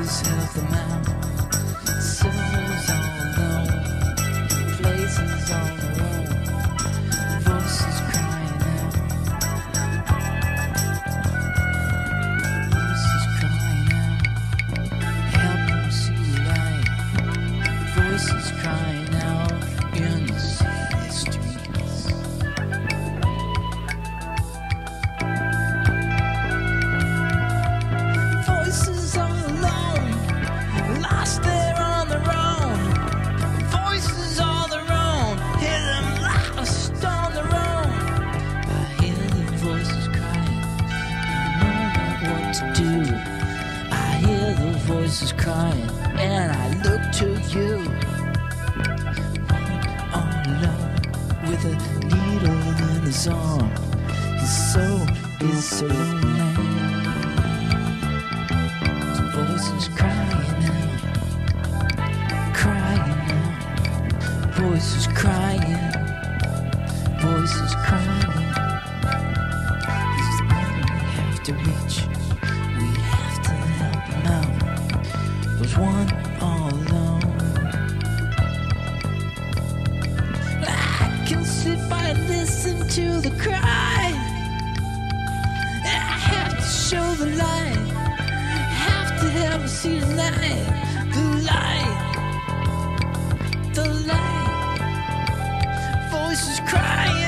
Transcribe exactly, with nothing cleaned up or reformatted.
Please help them out. Souls all alone, places on their own, voices crying out, voices crying out. Help them see the light. Voices crying out in the city streets. Voices all alone, lost there on their own. Voices all their own, hear them lost on their own. I hear the voices crying, I know not what to do. I hear the voices crying, and I look to you. One on love with a needle in his arm. His soul is so lonely. Voices crying out, crying out. Voices crying, voices crying. This is the one we have to reach. We have to help him out. Was one all alone. I can sit by and listen to the cry. I have to show the light. Have to help me see the light. The light. The light. Voices crying.